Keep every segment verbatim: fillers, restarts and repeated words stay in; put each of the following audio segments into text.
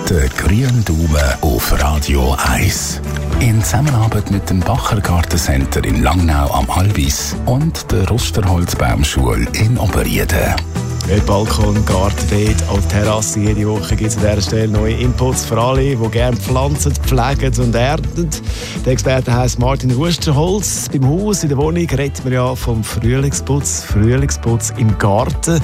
Der grüne Daumen auf Radio eins. In Zusammenarbeit mit dem Bacher Gartencenter in Langnau am Albis und der Rusterholzbaumschule in Oberrieden. Mit Balkon, Garten, Beet, auf der Terrasse. Jede Woche gibt es an dieser Stelle neue Inputs für alle, die gerne pflanzen, pflegen und ernten. Der Experte heisst Martin Rusterholz. Beim Haus, in der Wohnung, reden wir ja vom Frühlingsputz. Frühlingsputz im Garten.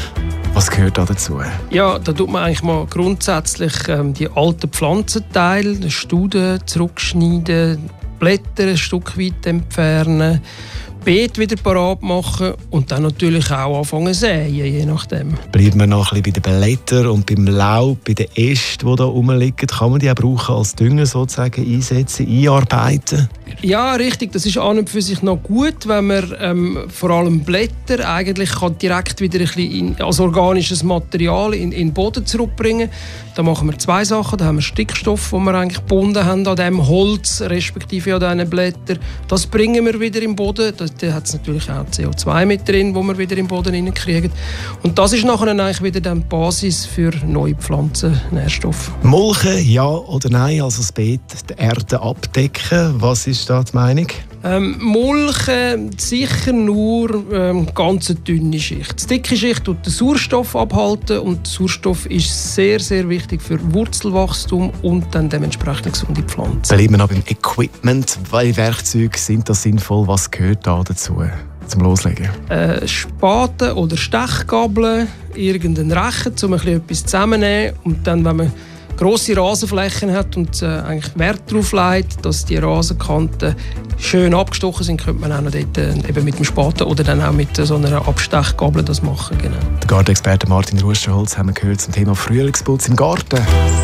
Was gehört da dazu? Ja, da tut man eigentlich mal grundsätzlich ähm, die alten Pflanzenteile, die Studen zurückschneiden, Blätter ein Stück weit entfernen, Beet wieder parat machen und dann natürlich auch anfangen säen, je nachdem. Bleiben wir noch ein bisschen bei den Blättern und beim Laub, bei den Ästen, die da rumliegen. Kann man die auch brauchen als Dünger sozusagen einsetzen, einarbeiten? Ja, richtig. Das ist an und für sich noch gut, wenn man ähm, vor allem Blätter eigentlich kann direkt wieder ein bisschen in, als organisches Material in, in den Boden zurückbringen. Da machen wir zwei Sachen. Da haben wir Stickstoff, den wir eigentlich gebunden haben an dem Holz, respektive an diesen Blättern. Das bringen wir wieder in den Boden. Da, da hat es natürlich auch C O zwei mit drin, wo wir wieder in den Boden hineinkriegen. Und das ist nachher eigentlich wieder die Basis für neue Pflanzennährstoffe. Mulchen, ja oder nein? Also das Beet, die Erde abdecken. Was ist da die Meinung? Ähm, Mulchen sicher nur ähm, ganz eine dünne Schicht. Die dicke Schicht tut den Sauerstoff abhalten und Sauerstoff ist sehr, sehr wichtig für Wurzelwachstum und dann dementsprechend gesunde Pflanzen. Bleiben wir noch beim Equipment. Welche Werkzeuge sind da sinnvoll? Was gehört da dazu zum Loslegen? Äh, Spaten oder Stechgabeln, irgendein Rechen, um ein bisschen etwas zusammenzunehmen und dann, wenn man grosse Rasenflächen hat und äh, eigentlich Wert darauf legt, dass die Rasenkanten schön abgestochen sind, könnte man auch noch dort, äh, eben mit dem Spaten oder dann auch mit äh, so einer Abstechgabel das machen. Genau. Der Gartenexperte Martin Rusterholz haben wir gehört zum Thema Frühlingsputz im Garten.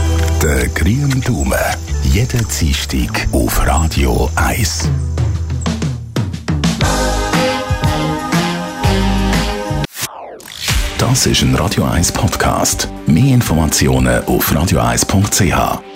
Der grüne Daumen. Jeden Dienstag auf Radio eins. Das ist ein Radio eins Podcast. Mehr Informationen auf radio eins punkt c h.